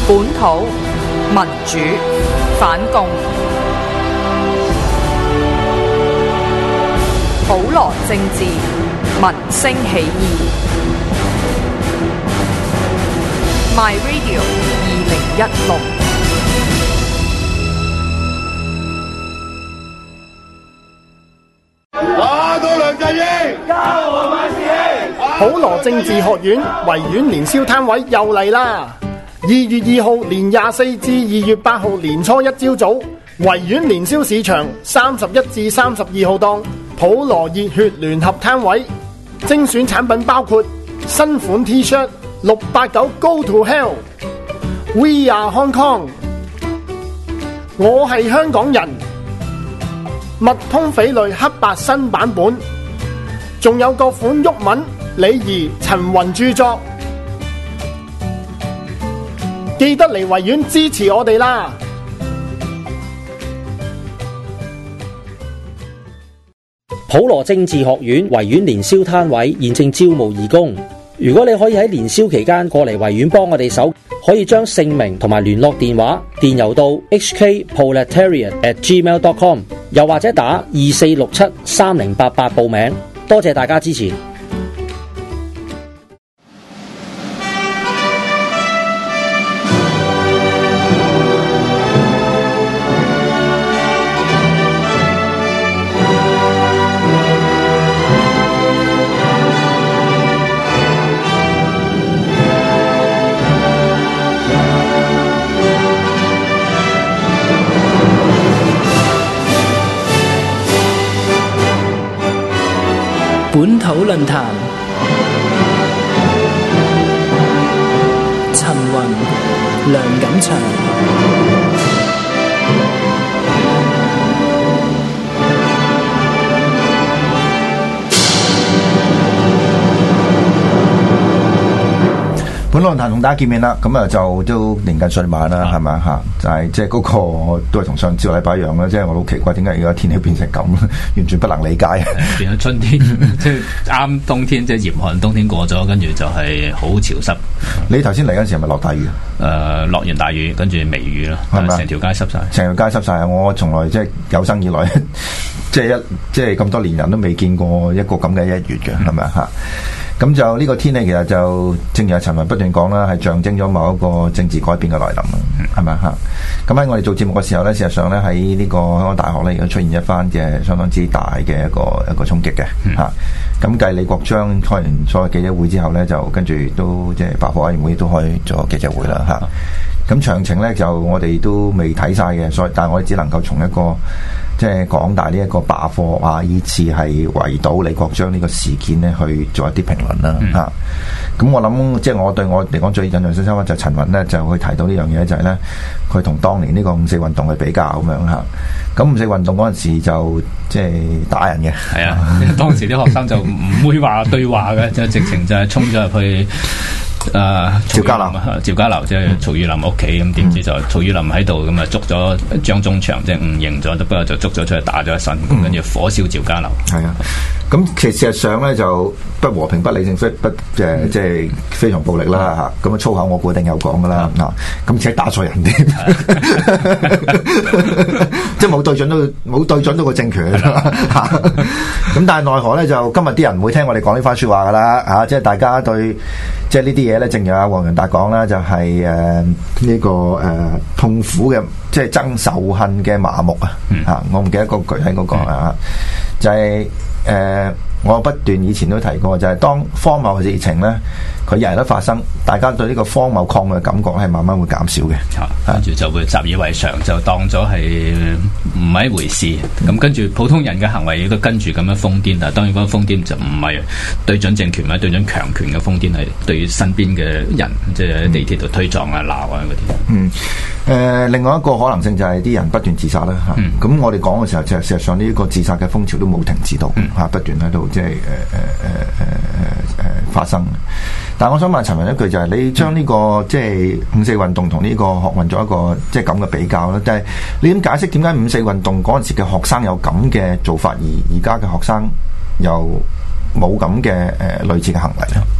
本土民主反共，普羅政治民聲起義。My Radio 2016。 普羅政治學院維園年宵攤位又嚟啦！2月2號年24至2月8號年初一朝早，維園年宵市場31至32號檔普羅熱血聯合攤位，精選產品包括新款 T-shirt 689 Go to Hell、We Are Hong Kong、我係香港人、密通匪類黑白新版本，仲有各款毓民、李怡、陳雲著作，記得嚟維園支持我哋啦！ 普羅政治學院維園年宵攤位現正招募義工，如果你可以喺年宵期間過嚟維園幫我哋手，可以將姓名同埋聯絡電話電郵到 hkproletariat@gmail.com， 又或者打24673088報名。多謝大家支持。 本土論壇，陳雲、梁錦祥。 本論壇同大家見面啦，咁啊就都年近歲晚啦，係咪嚇？就係即係嗰個都係同上朝禮拜一樣啦，即係我好奇怪點解而家天氣變成咁，完全不能理解。 變咗春天，即係啱冬天，即係嚴寒冬天過咗，跟住就係好潮濕。 你頭先嚟嗰陣時係咪落大雨？ 落完大雨，跟住微雨咯，係咪？成條街濕晒， 成條街濕晒啊！我從來即係有生以來，即係咁多年人都未見過一個咁嘅一月嘅，係咪嚇？咁就呢個天氣其實就正如阿陳雲不斷講啦，係象徵咗某一個政治改變嘅來臨啦，係咪嚇？咁喺我哋做節目嘅時候咧，事實上咧喺呢個香港大學咧，而家出現一番嘅相當之大嘅一個衝擊嘅嚇。咁繼李國章開完所謂記者會之後咧，就跟住都即係百貨委員會都開咗記者會啦嚇。咁詳情咧就我哋都未睇晒嘅，所以但係我哋只能夠從一個即係港大呢一個罷課啊，以至係圍堵李國章呢個事件咧，去做一啲評論啦嚇。咁我諗即係我對我嚟講最印象深刻就陳雲咧就去提到呢樣嘢，就係咧佢同當年呢個五四運動去比較咁樣嚇。咁五四運動嗰陣時就即係打人嘅， 係啊，當時啲學生就唔會話對話嘅，就直情就係衝咗入去。趙家樓即係曹宇林屋企，咁點知就曹宇林喺度，咁啊捉咗張忠祥，即係誤認咗，不過就捉咗出去打咗一身，跟住火燒趙家樓。係啊， 咁其實事實上咧就不和平、不理性、即係非常暴力啦嚇。咁啊粗口我估一定有講噶啦嚇。咁而且打錯人添，即係冇對準到個政權嚇。咁但係奈何咧就今日啲人唔會聽我哋講呢番説話噶啦嚇，即係大家對即係呢啲嘢咧，正如阿黃仁達講啦，就係呢個痛苦嘅，即係憎仇恨嘅麻木啊！嚇，我唔記得個具體嗰個啊，就係我不斷以前都提過，就係當荒謬嘅事情咧，佢日日都發生，大家對呢個荒謬抗嘅感覺係慢慢會減少嘅。 跟住就會習以為常，就當咗係唔係一回事。咁跟住普通人嘅行為亦都跟住咁樣瘋癲。但係當然嗰個瘋癲就唔係對準政權或者對準強權嘅瘋癲，係對身邊嘅人，即係喺地鐵度推撞啊、鬧啊嗰啲。 另外一個可能性就係啲人不斷自殺啦嚇。咁我哋講嘅時候，就事實上呢個自殺嘅風潮都冇停止到嚇，不斷喺度即係發生。但係我想問陳雲一句，就係你將呢個即係五四運動同呢個學運做一個即係咁嘅比較咧，但係你點解釋點解五四運動嗰陣時嘅學生有咁嘅做法，而家嘅學生又冇咁嘅類似嘅行為咧？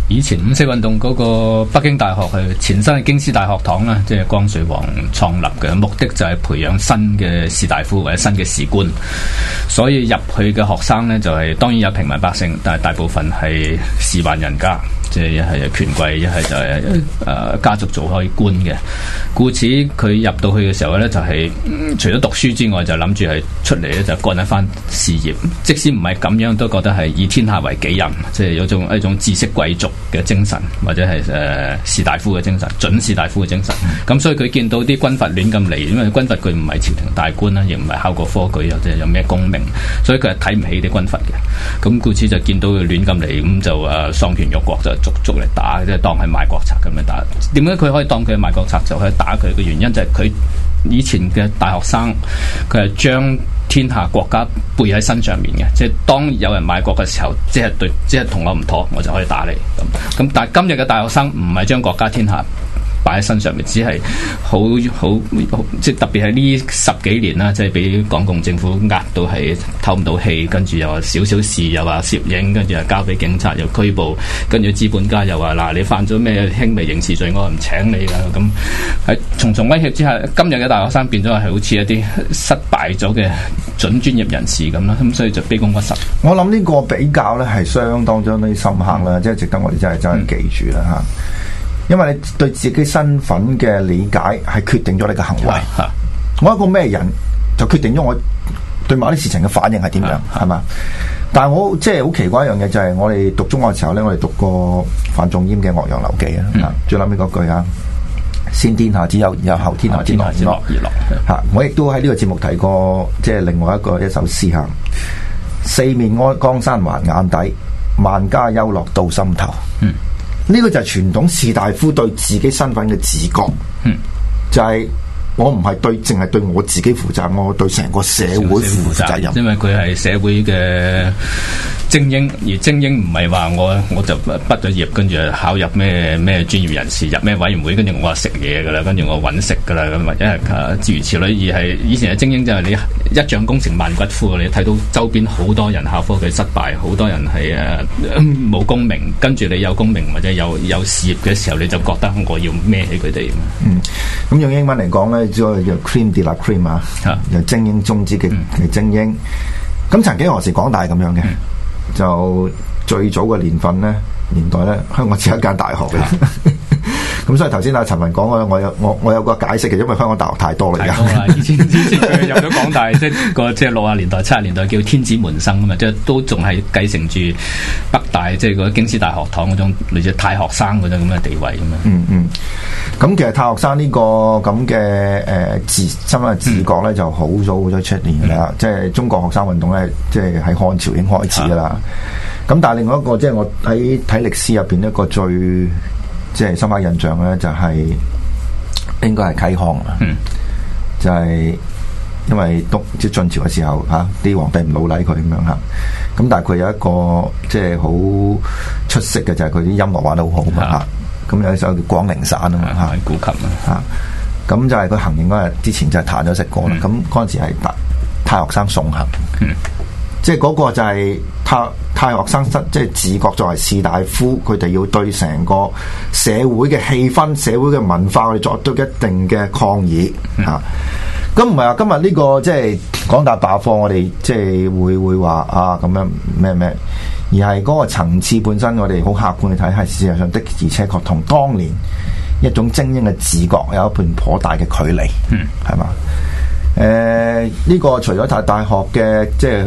以前五四運動嗰個北京大學係前身係京師大學堂啦，即係光緒皇創立嘅，目的就係培養新嘅士大夫或者新嘅士官，所以入去嘅學生呢，就係當然有平民百姓，但係大部分係士宦人家。即係一係權貴，一係就係家族做開官嘅，故此佢入到去嘅時候咧，就係、除咗讀書之外，就諗住係出嚟咧就幹一番事業。即使唔係咁樣，都覺得係以天下為己任，即係有一種知識貴族嘅精神，或者係士大夫嘅精神，準士大夫嘅精神。咁所以佢見到啲軍閥亂咁嚟，因為軍閥佢唔係朝廷大官啦，亦唔係考過科舉，又即係有咩功名，所以佢係睇唔起啲軍閥嘅。咁故此就見到佢亂咁嚟，咁就喪權辱國就捉嚟打，即係當係賣國賊咁樣打。點解佢可以當佢係賣國賊就可以打佢嘅原因就係佢以前嘅大學生，佢係將天下國家背喺身上面嘅，即係當有人賣國嘅時候，即係同我唔妥，我就可以打你咁。但係今日嘅大學生唔係將國家天下擺喺身上面，只係好即係特別係呢10幾年啦，即係俾港共政府壓到係透唔到氣，跟住又話少少事，又話攝影，跟住又交俾警察，又拘捕，跟住資本家又話嗱，你犯咗咩輕微刑事罪，我唔請你啦。咁喺重重威脅之下，今日嘅大學生變咗係好似一啲失敗咗嘅準專業人士咁啦，咁所以就卑躬屈膝。 我諗呢個比較咧係相當之深刻啦，即係值得我哋真係記住啦嚇。因為你對自己身份嘅理解係決定咗你嘅行為。我一個咩人就決定咗我對某啲事情嘅反應係點樣，係嘛？但係我即係好奇怪一樣嘢就係我哋讀中學嘅時候咧，我哋讀過范仲淹嘅《岳陽樓記》啊，最後尾嗰句啊，先天下之憂，然後後天下之樂而樂。嚇！我亦都喺呢個節目提過，即係另外一首詩嚇：四面江山還眼底，萬家憂樂到心頭。呢個就係傳統士大夫對自己身份嘅自覺，就係我唔係淨係對我自己負責，我對成個社會負責任。 因為佢係社會嘅精英，而精英唔係話我就畢咗業，跟住考入咩專業人士，入咩委員會，跟住我話食嘢噶啦，跟住我揾食噶啦，咁或者係諸如此類。而係以前嘅精英就係你一將功成萬骨枯，你睇到周邊好多人考科舉失敗，好多人係冇功名，跟住你有功名或者有事業嘅時候，你就覺得我要孭起佢哋。 咁用英文嚟講咧，叫 cream de la cream 啊，由精英中之嘅精英。咁曾經何時港大咁樣嘅？就最早嘅年代咧，香港只有一間大學嘅。咁所以頭先阿陳文講嘅，我有個解釋嘅，因為香港大學太多啦。 以前佢入咗港大，即係60年代、70年代叫天子門生啊嘛，即係都仲係繼承住北大，即係個京師大學堂嗰種類似太學生嗰種咁嘅地位啊嘛。咁其實太學生呢個咁嘅身份自覺咧，就好早出現噶啦。即係中國學生運動咧，即係喺漢朝已經開始噶啦。咁但係另外一個，即係我喺睇歷史入邊一個最即係深刻印象咧，就係應該係啟康啦。就係因為即係晉朝嘅時候嚇，啲皇帝唔老禮佢咁樣嚇。咁但係佢有一個即係好出色嘅，就係佢啲音樂玩得好好嘛嚇。咁有一首叫《廣陵散》啊嘛嚇， 古琴啊嚇。咁就係佢行刑嗰日之前就係彈咗食過啦。咁嗰陣時係太學生送行。即係嗰個就係太學生即係自覺作為士大夫，佢哋要對成個社會嘅氣氛、社會嘅文化，我哋作出一定嘅抗議嚇。咁唔係話今日呢個即係港大罷課，我哋即係會話啊咁樣咩，而係嗰個層次本身，我哋好客觀去睇，係事實上的而且確同當年一種精英嘅自覺有一段頗大嘅距離，係嘛？呢個除咗大學嘅即係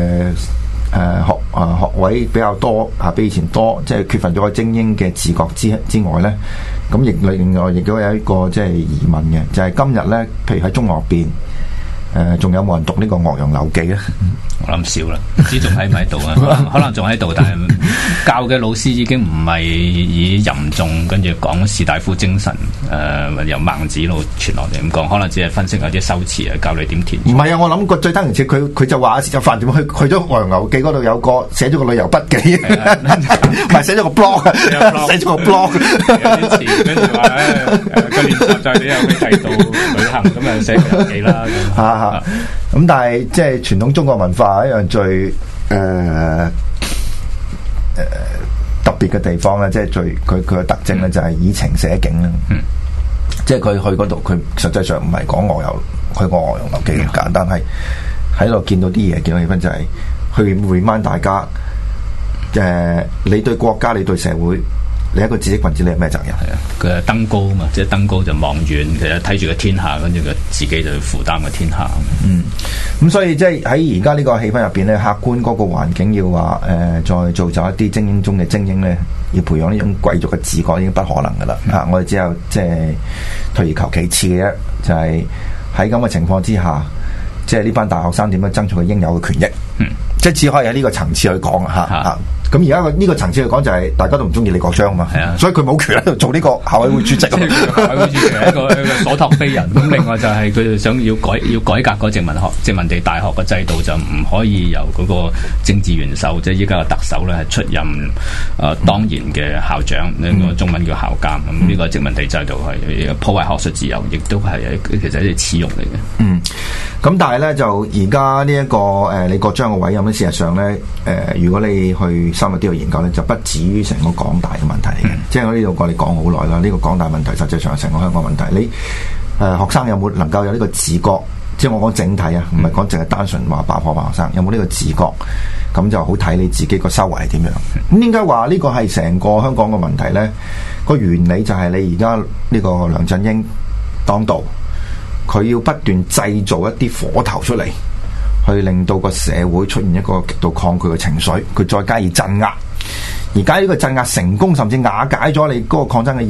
學位比較多比以前多，即係缺乏咗個精英嘅自覺之外咧，咁另外亦都有一個即係疑問嘅，就係今日咧，譬如喺中學入邊。仲有冇人讀呢個《岳陽樓記》咧？ 我諗少啦，唔知仲喺唔喺度啊？可能仲喺度，但係教嘅老師已經唔係以任重跟住講士大夫精神，由孟子路傳落嚟咁講，可能只係分析有啲修辭啊，教你點填。唔係啊， 我諗個最得人似佢就話就犯點去咗《岳陽樓記》嗰度有個寫咗個旅遊筆記，唔係寫咗個 blog， 寫咗個 blog。有啲詞跟住話個練習就係你又去第度旅行咁啊，寫個遊記啦咁。咁但係即係傳統中國文化一樣最特別嘅地方咧，即係佢嘅特徵咧，就係以情寫景啦。即係佢去嗰度，佢實際上唔係講外遊，去個外遊遊記咁簡單，係喺度見到啲嘢，見到氣氛就係去 remind 大家，你對國家，你對社會。你一個知識分子，你有咩責任？ 係啊，佢係登高嘛，即係登高就望遠，其實睇住個天下，跟住佢自己就負擔個天下。 咁所以即係喺而家呢個氣氛入邊咧，客觀嗰個環境要話再造就一啲精英中嘅精英咧，要培養呢種貴族嘅自覺已經不可能噶啦。我哋只有即係退而求其次嘅啫，就係喺咁嘅情況之下，即係呢班大學生點樣爭取佢應有嘅權益？即係只可以喺呢個層次去講嚇。咁而家呢個層次去講就係大家都唔中意李國章嘛，所以佢冇權喺度做呢個校委會主席。校委會主席係一個所託非人。咁另外就係佢哋想要改革個殖民地大學嘅制度，就唔可以由嗰個政治元首，即係依家嘅特首咧係出任當然嘅校長，呢個中文叫校監。咁呢個殖民地制度係破壞學術自由，亦都係其實係一啲恥辱嚟嘅。 咁但係咧就而家呢一個李國章嘅委任咧，事實上咧如果你去深入啲去研究咧，就不止於成個港大嘅問題嚟嘅。即係我呢度我哋講好耐啦，呢個港大問題實際上係成個香港問題。你學生有冇能夠有呢個自覺？即係我講整體啊，唔係講淨係單純話爆破學生，有冇呢個自覺？咁就好睇你自己個修為係點樣。咁點解話呢個係成個香港嘅問題咧？個原理就係你而家呢個梁振英當道，佢要不斷製造一啲火頭出嚟，去令到個社會出現一個極度抗拒嘅情緒，佢再加以鎮壓。而家呢個鎮壓成功，甚至瓦解咗你嗰個抗爭嘅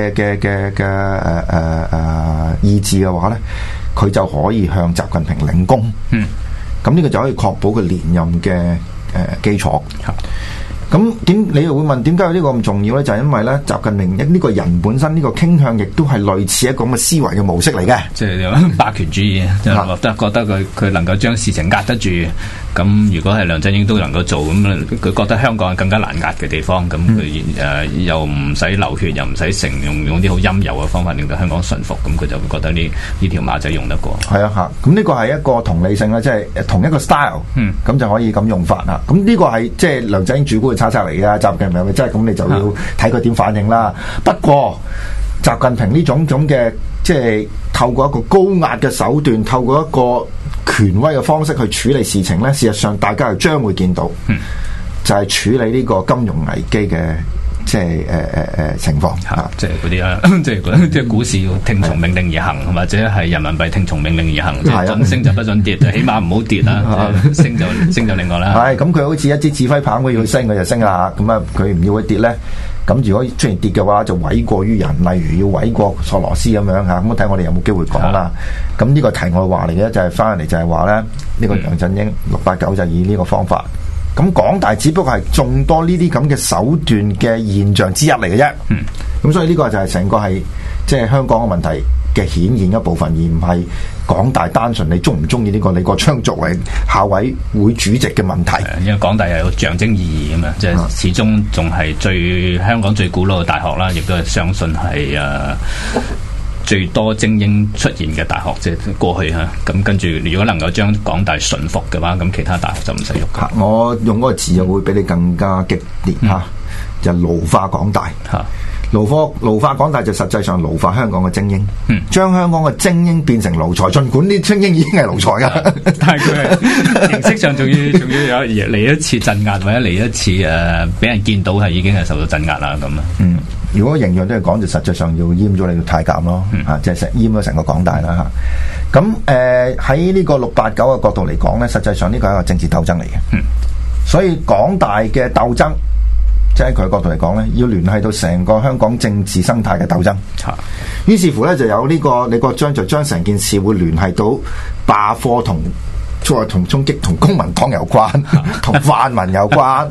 意志嘅話咧，佢就可以向習近平領功。咁呢個就可以確保佢連任嘅基礎。咁你又會問點解有呢個咁重要咧？就係因為咧，習近平呢個人本身呢個傾向，亦都係類似一個咁嘅思維嘅模式嚟嘅， 即係霸權主義，就覺得佢能夠將事情壓得住。咁如果係梁振英都能夠做，咁佢覺得香港係更加難壓嘅地方，咁佢又唔使流血，又唔使成用啲好陰柔嘅方法令到香港順服，咁佢就會覺得呢條馬仔用得過。係啊，嚇！咁呢個係一個同理性啦，即係同一個 style，咁就可以咁用法啦。咁呢個係即係梁振英主觀嘅猜測嚟嘅，習近平係咪真係咁？你就要睇佢點反應啦。不過習近平呢種嘅即係透過一個高壓嘅手段，透過一個權威嘅方式去處理事情咧，事實上大家係將會見到，就係處理呢個金融危機嘅即係情況嚇， 即係嗰啲啊，即係股市要聽從命令而行，或者係人民幣聽從命令而行，即係準升就不準跌，起碼唔好跌啦，升就另外啦。 係咁，佢好似一支指揮棒，佢要升佢就升啦，咁啊佢唔要佢跌咧。咁如果出現跌嘅話，就諉過於人，例如要諉過索羅斯咁樣嚇，咁睇我哋有冇機會講啦。咁呢個題外話嚟嘅，就係翻嚟就係話咧，呢個梁振英689就以呢個方法。咁港大只不過係眾多呢啲咁嘅手段嘅現象之一嚟嘅啫。咁所以呢個就係成個係即係香港嘅問題嘅顯現一部分，而唔係港大單純你中唔中意呢個李國章作為校委會主席嘅問題。 因為港大有象徵意義啊嘛，即係始終仲係香港最古老嘅大學啦，亦都係相信係最多精英出現嘅大學，即係過去嚇。咁跟住，如果能夠將港大馴服嘅話，咁其他大學就唔使喐。 我用嗰個字就會比你更加激烈嚇，就奴化港大嚇。奴化港大就實際上奴化香港嘅精英，將香港嘅精英變成奴才。儘管啲精英已經係奴才噶， 但係佢係形式上仲要有嚟一次鎮壓，或者嚟一次俾人見到係已經係受到鎮壓啦咁啊。 如果形象都係講，就實際上要閹咗你個太監咯，即係閹咗成個港大啦嚇。咁喺呢個689嘅角度嚟講咧，實際上呢個係一個政治鬥爭嚟嘅。所以港大嘅鬥爭，即係佢嘅角度嚟講咧，要聯繫到成個香港政治生態嘅鬥爭。於是乎咧，就有呢個李國章就將成件事會聯繫到罷課同衝擊同公民黨有關，同泛民有關。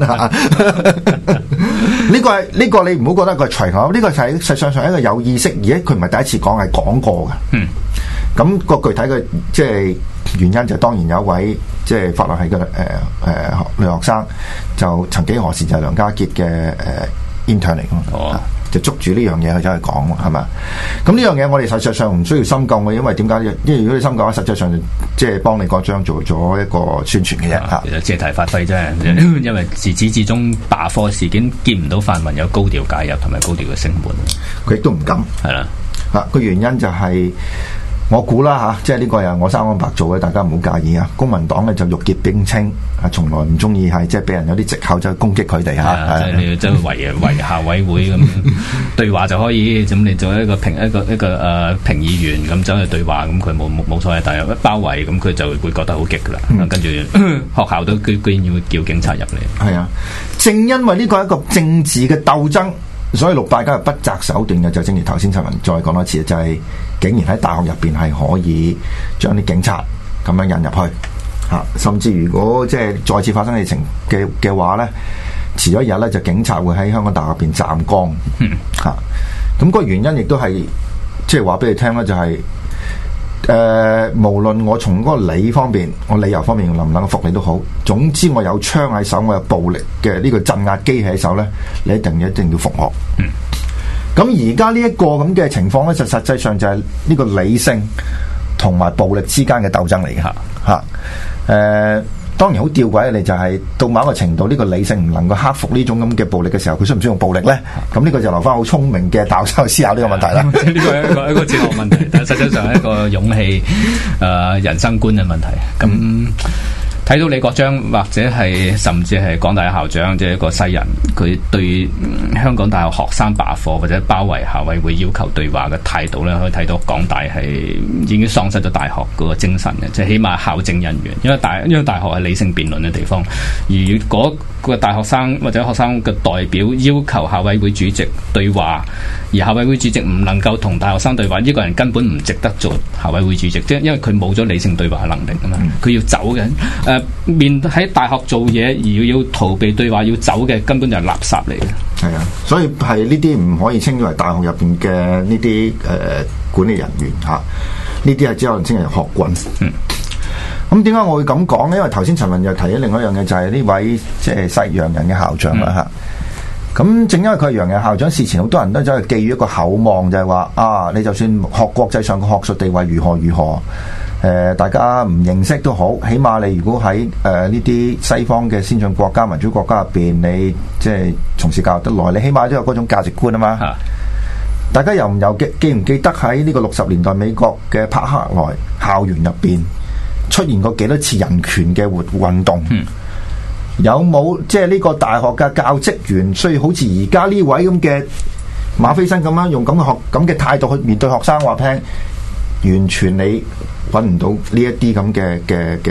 呢個你唔好覺得佢係隨口，呢個係實際上係一個有意識，而且佢唔係第一次講，係講過嘅。咁個具體嘅即係原因就當然有一位即係法律系嘅女學生，就曾幾何時就係梁家傑嘅intern 嚟㗎嘛。 就捉住呢樣嘢去走去講，係咪？咁呢樣嘢我哋實際上唔需要深究嘅，因為點解？因為如果你深究嘅話，實際上即係幫李國章做咗一個宣傳嘅啫嚇。 其實借題發揮啫，因為自始至終罷課事件見唔到泛民有高調介入同埋高調嘅聲援， 佢亦都唔敢係啦。 個原因就係、我估啦嚇，即係呢個又我生安白做嘅，大家唔好介意啊。公民黨咧就玉潔冰清，從來唔中意係即係俾人有啲藉口就攻擊佢哋嚇。 即係你即係圍校委會咁對話就可以，咁你做一個評議員咁走去對話，咁佢冇所謂，但係一包圍咁佢就會覺得好激噶啦。跟住學校都居然要叫警察入嚟。係啊， 正因為呢個係一個政治嘅鬥爭。所以6大家係不擇手段嘅，就正如頭先陳文再講多次，就係、是、竟然喺大學入邊係可以將啲警察咁樣引入去嚇，甚至如果即係再次發生事情嘅話咧，遲咗一日咧就警察會喺香港大學入邊站崗嚇。咁個原因亦都係即係話俾你聽啦，就係、是。無論我從嗰個理方面，我理由方面能唔能夠服你都好，總之我有槍喺手，我有暴力嘅呢個鎮壓機器喺手咧，你一定要服我。咁而家呢一個咁嘅情況咧，就實際上就係呢個理性同埋暴力之間嘅鬥爭嚟嘅嚇。當然好吊詭嘅，你就係到某一個程度，呢個理性唔能夠克服呢種咁嘅暴力嘅時候，佢需唔需要用暴力咧？咁呢個就留翻好聰明嘅大學生去思考呢個問題啦。呢個係一個哲學問題，但係實際上係一個勇氣人生觀嘅問題。咁睇到李國章或者係甚至係港大校長，即係一個西人，佢對香港大學學生罷課或者包圍校委會要求對話嘅態度咧，可以睇到港大係已經喪失咗大學嗰個精神嘅，即係起碼校政人員，因為大學係理性辯論嘅地方，而嗰個大學生或者學生嘅代表要求校委會主席對話，而校委會主席唔能夠同大學生對話，呢個人根本唔值得做校委會主席，即係因為佢冇咗理性對話嘅能力啊嘛，佢要走嘅。面喺大學做嘢而要逃避對話要走嘅，根本就係垃圾嚟嘅。 係啊，所以係呢啲唔可以稱之為大學入邊嘅呢啲管理人員嚇，呢啲係只可能稱為學棍。咁點解我會咁講呢？因為頭先陳文又提咗另外一樣嘢，就係呢位即係西洋人嘅校長啦嚇。咁正因為佢係洋人校長，事前好多人都走去寄予一個厚望，就係話啊，你就算學國際上嘅學術地位如何如何。大家唔認識都好，起碼你如果喺呢啲西方嘅先進國家、民主國家入邊，你即係從事教育得耐，你起碼都有嗰種價值觀啊嘛。大家又記唔記得喺呢個60年代美國嘅柏克萊校園入邊出現過幾多次人權嘅運動？有冇即係呢個大學嘅教職員需要好似而家呢位咁嘅馬斐森咁樣用咁嘅態度去面對學生話聽？完全你揾唔到呢一啲咁嘅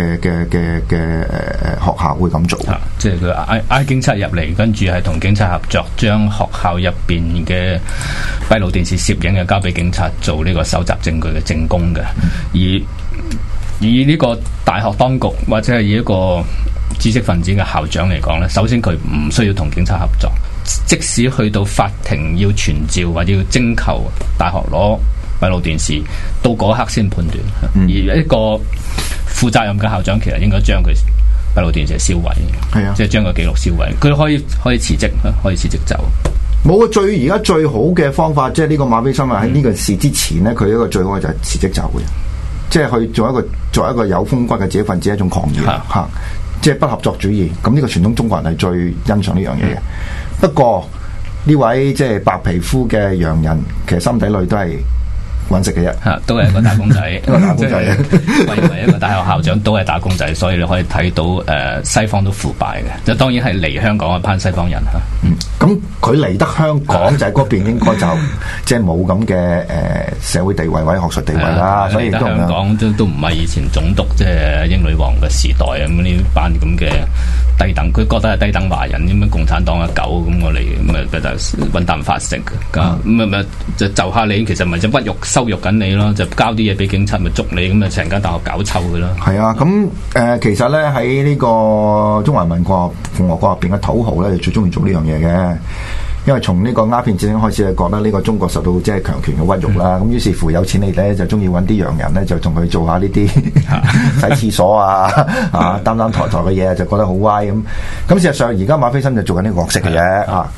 學校會咁做， 即係佢嗌警察入嚟，跟住係同警察合作，將學校入邊嘅閉路電視攝影嘅交俾警察做呢個搜集證據嘅證供嘅。而以呢個大學當局或者係以一個知識分子嘅校長嚟講咧，首先佢唔需要同警察合作，即使去到法庭要傳召或者要徵求大學攞閉路電視，到嗰刻先判斷。而一個負責任嘅校長，其實應該將佢閉路電視燒毀，係啊，即係將個記錄燒毀。佢可以辭職，可以辭職走。 冇啊！而家最好嘅方法，即係呢個馬斐森喺呢個事之前咧，佢一個最好嘅就係辭職走嘅，即係去做一個有風骨嘅知識分子一種狂熱嚇，即係不合作主義。咁呢個傳統中國人係最欣賞呢樣嘢嘅。不過呢位即係白皮膚嘅洋人，其實心底裏都係揾食嘅啫， 都係一個打工仔， 一個打工仔。 為一個大學校長都係打工仔，所以你可以睇到西方都腐敗嘅。就當然係嚟香港嘅班西方人嚇。 咁佢嚟得香港就係嗰邊應該就即係冇咁嘅社會地位或者學術地位啦。所以嚟得香港都唔係以前總督即係英女王嘅時代咁呢班咁嘅低等，佢覺得係低等華人咁樣，共產黨嘅狗咁我哋咁就揾啖飯食㗎。咁就下你，其實咪就屈辱羞辱緊你咯，就交啲嘢俾警察咪捉你，咁啊成間大學搞臭佢咯。 係啊，咁其實咧喺呢個中華民國共和國入邊嘅土豪咧，就最中意做呢樣嘢嘅。因為從呢個鴉片戰爭開始，就覺得呢個中國受到即係強權嘅屈辱啦。咁於是乎有錢你咧就中意揾啲洋人咧，就同佢做下呢啲洗廁所啊擔抬嘅嘢，就覺得好歪咁。咁事實上而家馬斐森就做緊呢個角色嘅啫啊。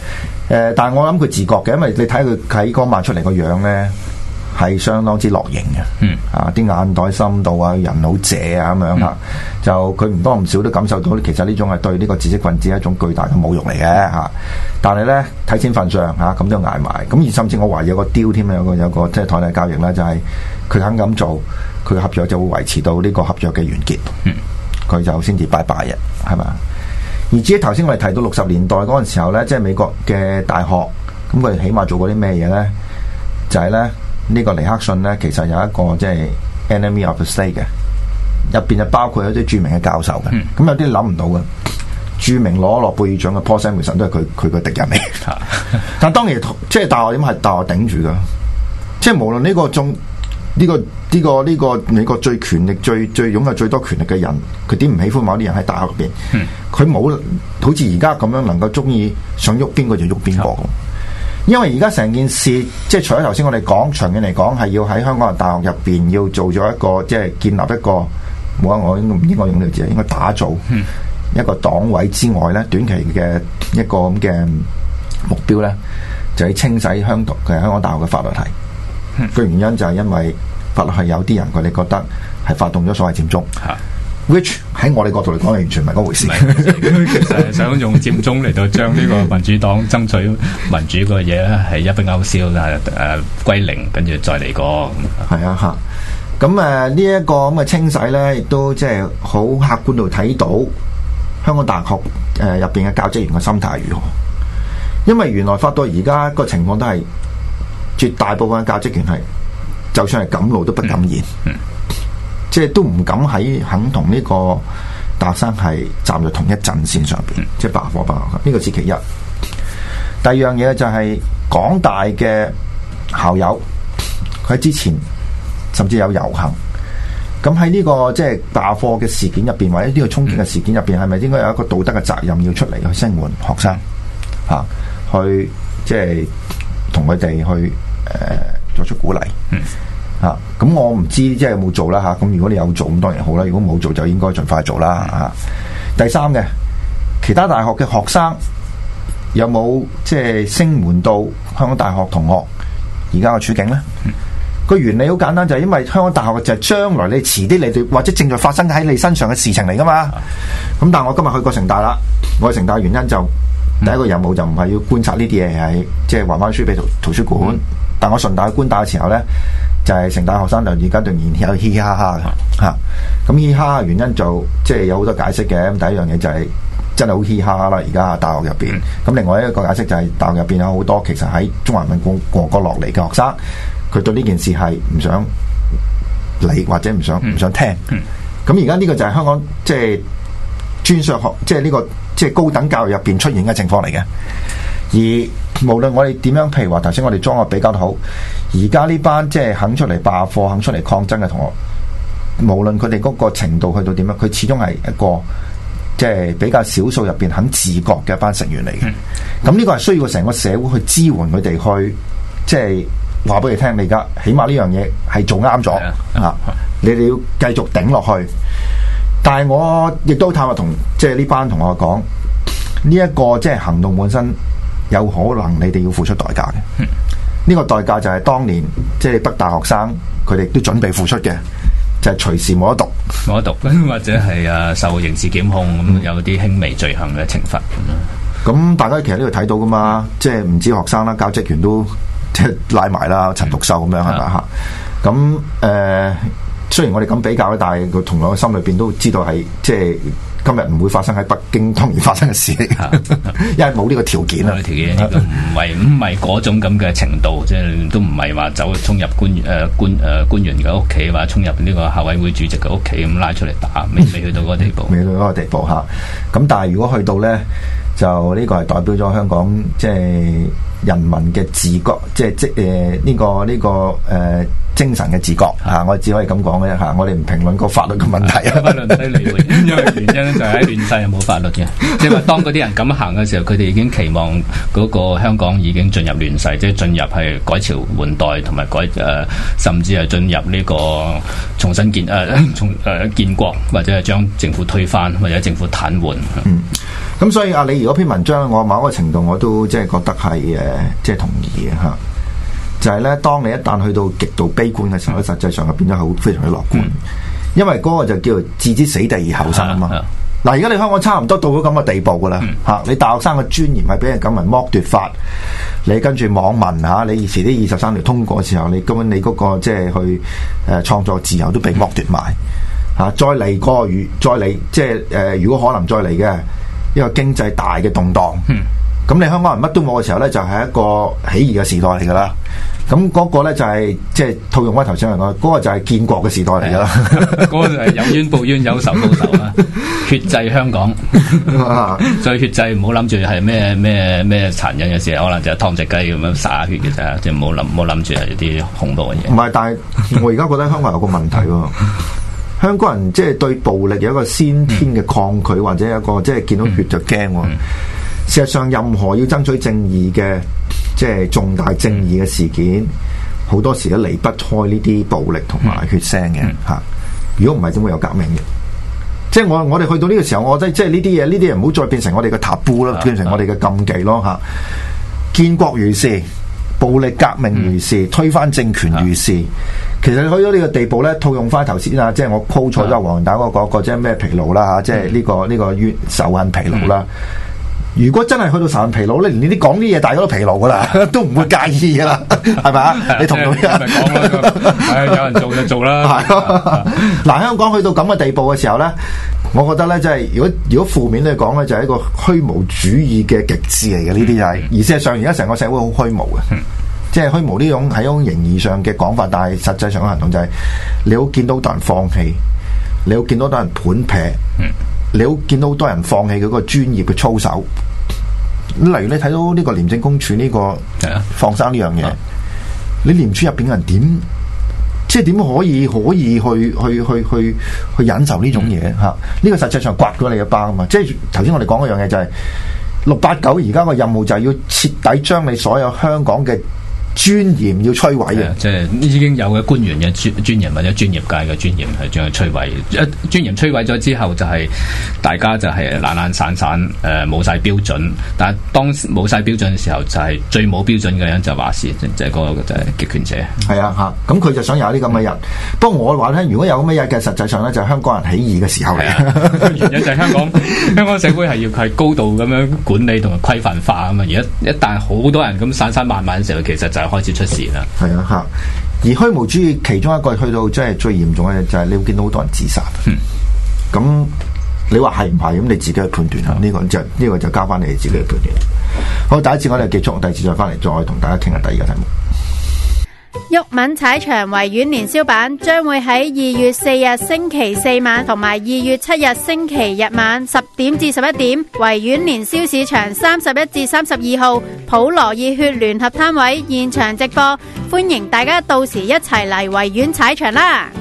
但係我諗佢自覺嘅，因為你睇佢喺嗰晚出嚟個樣咧，係相當之落型嘅。啲眼袋深度啊，人好謝啊咁樣嚇，就佢唔多唔少都感受到，其實呢種係對呢個知識分子一種巨大嘅侮辱嚟嘅嚇。但係咧睇錢份上嚇，咁都捱埋。咁而甚至我懷疑有個雕添，有個即係台底交易啦，就係佢肯咁做，佢嘅合約就會維持到呢個合約嘅完結。佢就先至拜拜嘅，係嘛？而至於頭先我哋提到60年代嗰陣時候咧，即係美國嘅大學，咁佢哋起碼做過啲咩嘢咧？就係咧呢個尼克遜咧，其實有一個即係 enemy of the state 嘅，入邊就包括有啲著名嘅教授嘅。咁有啲諗唔到嘅，著名攞諾貝爾獎嘅 Paul Samuelson 都係佢個敵人嚟。但當然即係大學點係大學頂住噶，即係無論呢個中。呢個美國最權力最擁有最多權力嘅人，佢點唔喜歡某啲人喺大學入邊？佢冇好似而家咁樣能夠中意想喐邊個就喐邊個咁。因為而家成件事，即係除咗頭先我哋講長遠嚟講，係要喺香港嘅大學入邊要做咗一個即係建立一個，我應該用呢個字，應該打造一個黨委之外咧，短期嘅一個咁嘅目標咧，就係清洗香港大學嘅法律系。個原因就係因為法律係有啲人佢哋覺得係發動咗所謂佔中，which 喺我哋角度嚟講係完全唔係嗰回事。 其實係想用佔中嚟到將呢個民主黨爭取民主個嘢咧係一筆勾銷歸零，跟住再嚟過。 係啊嚇，咁呢一個咁嘅清洗咧，亦都即係好客觀度睇到香港大學入邊嘅教職員嘅心態如何。因為原來發到而家個情況都係。絕大部分嘅教職員係，就算係敢怒都不敢言，即係都唔敢肯同呢個大學生係站在同一陣線上邊，即係罷課罷學。呢個是其一。第二樣嘢就係港大嘅校友，佢喺之前甚至有遊行。咁喺呢個即係罷課嘅事件入邊，或者呢個衝擊嘅事件入邊，係咪應該有一個道德嘅責任要出嚟去聲援學生去即係同佢哋去作出鼓勵咁我唔知即係有冇做啦咁如果你有做咁當然好啦，如果冇做就應該盡快做啦第三嘅，其他大學嘅學生有冇即係聲援到香港大學同學而家嘅處境呢？個原理好簡單，就係因為香港大學就係將來你遲啲你哋或者正在發生喺你身上嘅事情嚟噶嘛。咁但係我今日去過城大啦，我去城大嘅原因就第一個任務就唔係要觀察呢啲嘢，係即係還翻書俾圖書館。但我順帶去觀大嘅時候咧，就係城大學生就而家仍然有嘻嘻哈哈嘅嚇。咁嘻嘻哈哈嘅原因就即係有好多解釋嘅。咁第一樣嘢就係真係好嘻嘻哈哈啦，而家大學入邊。咁另外一個解釋就係大學入邊有好多其實喺中華人民共和國落嚟嘅學生，佢對呢件事係唔想理或者唔想聽。咁而家呢個就係香港即係專上學，即係呢個即係高等教育入邊出現嘅情況嚟嘅。而無論我哋點樣，譬如話頭先我哋裝個比較好，而家呢班即係肯出嚟罷課、肯出嚟抗爭嘅同學，無論佢哋嗰個程度去到點樣，佢始終係一個即係比較少數入邊肯自覺嘅一班成員嚟嘅。咁呢個係需要成個社會去支援佢哋，去即係話俾你聽，你而家起碼呢樣嘢係做啱咗啊！你哋要繼續頂落去。但係我亦都坦白同即係呢班同學講，呢一個即係行動本身有可能你哋要付出代價嘅。呢個代價就係當年即係北大學生佢哋都準備付出嘅，就係隨時冇得讀， 或者係受刑事檢控咁，有啲輕微罪行嘅懲罰。 咁大家其實呢度睇到噶嘛，即係唔止學生啦，教職員都即係拉埋啦，陳獨秀咁樣係咪嚇？咁雖然我哋咁比較咧，但係個同學嘅心裏邊都知道係即係今日唔會發生喺北京當然發生嘅事嚟嘅，因為冇呢個條件啊。 條件唔係嗰種咁嘅程度，即係都唔係話衝入官員嘅屋企，話衝入呢個校委會主席嘅屋企咁拉出嚟打，未去到嗰個地步。 未到嗰個地步嚇。咁但係如果去到咧，就呢個係代表咗香港即係人民嘅自覺，即係精神嘅自覺嚇，我只可以咁講嘅嚇，我哋唔評論個法律嘅問題啊。 法律唔使理會，因為原因就係喺亂世係冇法律嘅，即係話當嗰啲人咁行嘅時候，佢哋已經期望嗰個香港已經進入亂世，即係進入係改朝換代同埋甚至係進入呢個重新建國，或者係將政府推翻，或者政府癱瘓。 咁所以阿李儀嗰篇文章，我某一個程度我都即係覺得係即係同意嘅嚇。就係咧，當你一旦去到極度悲觀嘅時候咧，實際上係變咗好非常之樂觀，因為嗰個就叫做置之死地而後生啊嘛。嗱，而家你香港差唔多到咗咁嘅地步噶啦嚇，你大學生嘅尊嚴係俾人咁樣剝奪法，你跟住網民嚇，你遲啲23條通過嘅時候，你根本你嗰個即係去創作自由都被剝奪埋嚇，再嚟即係如果可能再嚟嘅一個經濟大嘅動盪。咁你香港人乜都冇嘅時候咧，就係一個起義嘅時代嚟噶啦。咁嗰個咧就係即係套用翻頭先嚟講，嗰個就係建國嘅時代嚟噶啦。 嗰個就係有冤報冤，有仇報仇啊！血祭香港，所以血祭唔好諗住係咩殘忍嘅事，可能就係劏隻雞咁樣灑下血嘅啫，即係唔好諗住係啲恐怖嘅嘢。 唔係，但係我而家覺得香港有個問題喎。香港人即係對暴力有一個先天嘅抗拒，或者有一個即係見到血就驚喎。事實上，任何要爭取正義嘅即係重大正義嘅事件，好多時都離不開呢啲暴力同埋血腥嘅嚇。如果唔係，點會有革命嘅？即係我哋去到呢個時候，我覺得即係呢啲嘢唔好再變成我哋嘅taboo啦，變成我哋嘅禁忌咯嚇。建國如是，暴力革命如是，推翻政權如是。其實去到呢個地步咧，套用翻頭先啊，即係我 call 錯咗黃仁達嗰個即係咩疲勞啦嚇，即係呢個仇恨疲勞啦。如果真係去到仇恨疲勞咧，連呢啲講啲嘢大家都疲勞噶啦，都唔會介意噶啦，係咪啊？你同唔同意啊？ 有人做就做啦。 嗱，香港去到咁嘅地步嘅時候咧，我覺得咧，即係如果負面嚟講咧，就係一個虛無主義嘅極致嚟嘅呢啲就係。而事實上，而家成個社會好虛無嘅，即係虛無呢種係一種形義上嘅講法，但係實際上嘅行動就係你好見到好多人放棄，你好見到好多人盤劈。你好見到好多人放棄佢個專業嘅操守，例如你睇到呢個廉政公署呢個放生呢樣嘢，你廉署入邊嘅人點，即係點可以去忍受呢種嘢嚇？呢個實際上刮咗你一巴啊嘛！即係頭先我哋講嗰樣嘢就係689而家個任務就係要徹底將你所有香港嘅尊嚴要摧毀嘅， 即係已經有嘅官員嘅尊嚴或者專業界嘅尊嚴係將佢摧毀。尊嚴摧毀咗之後，就係大家就係懶懶散散，冇晒標準。但係當冇晒標準嘅時候，就係最冇標準嘅人就話事，就係嗰個就係極權者。 係啊嚇，咁佢就想有啲咁嘅日。不過我話咧，如果有咁嘅日嘅，實際上咧就係香港人起義嘅時候嚟。 原因就係香港社會係要係高度咁樣管理同埋規範化啊嘛。而家一旦好多人咁散散漫漫嘅時候，其實就開始出事啦， 係啊嚇！而虛無主義其中一個去到即係最嚴重嘅就係你會見到好多人自殺。咁你話係唔係咁？你自己去判斷下。呢個就交翻你自己去判斷。好，第一次我哋結束，第二次再翻嚟再同大家傾下第二個題目。 毓民踩場維園年宵版將會喺2月4日星期四晚同埋2月7日星期日晚10點至11點，維園年宵市場31至32號普羅熱血聯合攤位現場直播，歡迎大家到時一齊嚟維園踩場啦！